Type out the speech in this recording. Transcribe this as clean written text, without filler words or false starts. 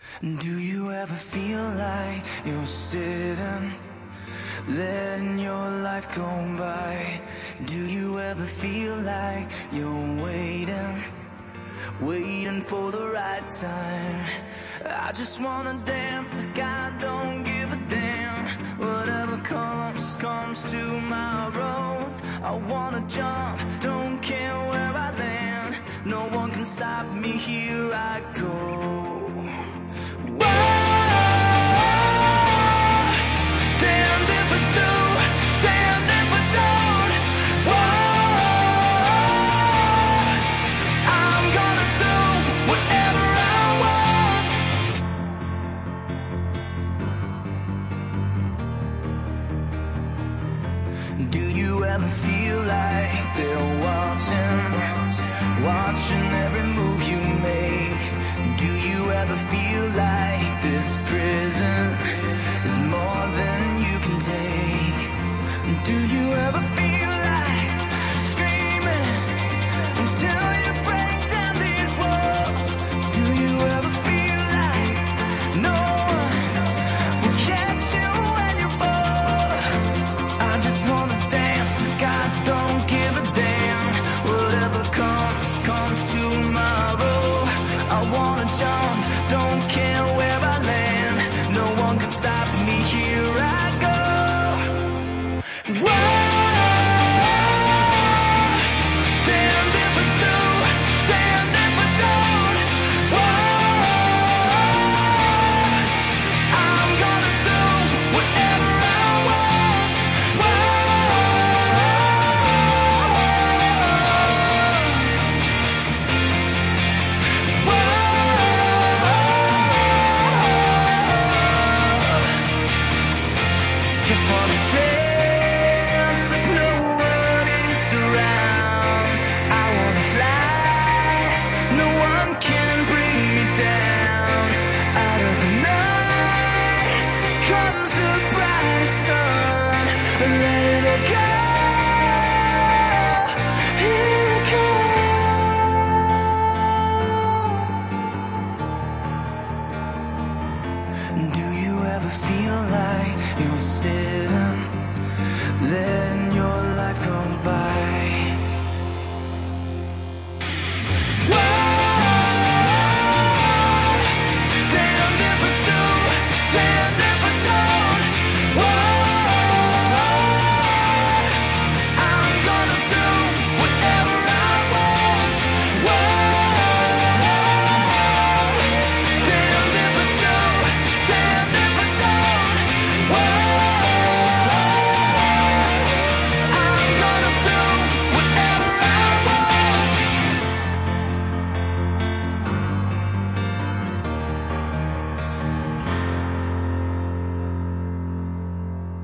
Do you ever feel like you're sitting, letting your life go by? Do you ever feel like you're waiting for the right time? I just wanna dance like I don't give a damn. Whatever comes, comes tomorrow. I wanna jump, don't care where I land. No one can stop me, here I go. Do you ever feel like they're watching every move you make? Do you ever feel like this prison is more than you can take? Do you ever feel like screaming until you break down these walls? Do you ever feel like no one will catch you when you fall? I just wanna dance like I don't give a damn. Whatever comes, comes tomorrow. I wanna jump, don't care where I land. No one can stop me, here I go. Whoa. Just wanna dance like no one is around. I wanna fly, no one can bring me down. Out of the night comes the bright sun. Let it all go, here it comes. Do you ever feel like you're sitting, letting